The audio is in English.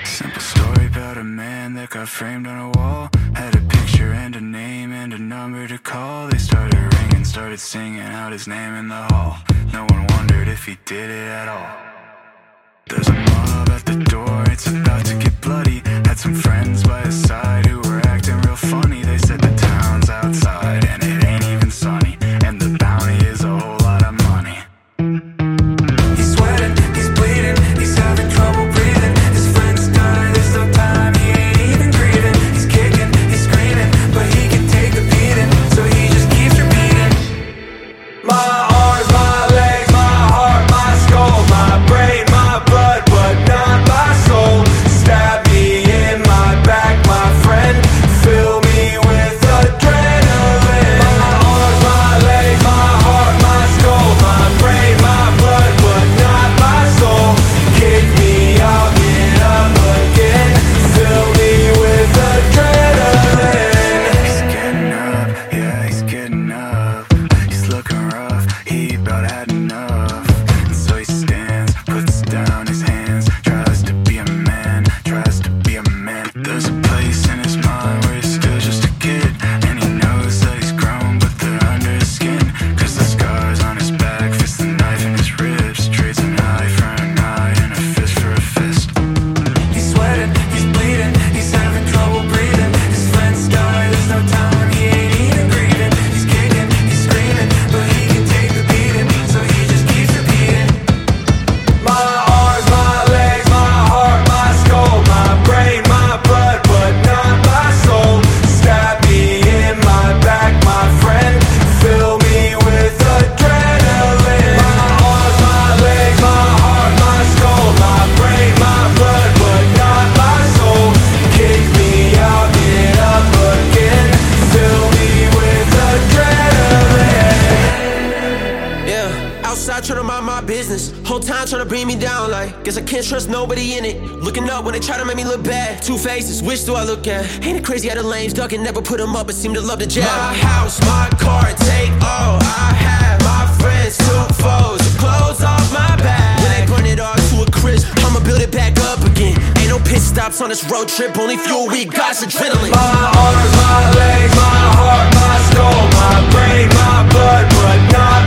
Simple story about a man that got framed on a wall. Had a picture and a name and a number to call. They started ringing, started singing out his name in the hall. No one wondered if he did it at all. There's a mob at the door, it's about to get bloody. Had some friends by his side who were acting real funny. They said the town's outside and it ain't even sunny, and the bounty is a whole lot of money. He's sweating, he's bleeding, he's having trouble breathing. His friends died, there's no time, he ain't even grieving. He's kicking, he's screaming, but he can take the beating, so he just keeps repeating. My arms, my legs, my heart, my skull, my brain, my blood, but not my soul. Stab me in my back, my friend, fill me with adrenaline. My arms, my legs, my heart, my skull, my brain, my blood, but not my soul. Kick me out, get up again, fill me with adrenaline. He's getting up, yeah, he's getting up. He's looking rough, he about had enough. And so he stands, puts down his hands, tries to be a man, tries to be a man. There's a place in his mind where he's still just a kid, and he knows that he's grown, but they're under his skin. Cause the scars on his back, fist the knife in his ribs, trades an eye for an eye and a fist for a fist. He's sweating, he's bleeding, he's having trouble breathing. His friends die, there's no time, he ain't even grieving. He's kicking, he's screaming, but he can take the beating, so he just keeps repeating. My arms, my legs, my heart, my skull, my brain, my blood, but not my soul. Stab me in my back, my friend, fill me with adrenaline. My arms, my legs, my heart, my skull, my brain, my blood, but not my soul. Kick me out, get up again, fill me with adrenaline. Yeah, outside tryna mind my business. Whole time tryna bring me down, like, guess I can't trust nobody in it. Looking up when they try to make me look bad. Two faces, which do I look at? Ain't it crazy how the lames duck and never put them up, but seem to love to jab? My house, my car, take all I have. My friends, took foes, clothes off my back. When they burn it all to a crisp, I'ma build it back up again. Ain't no pit stops on this road trip, only fuel we got's adrenaline. My arms, my legs, my heart, my skull, my brain, my blood, but not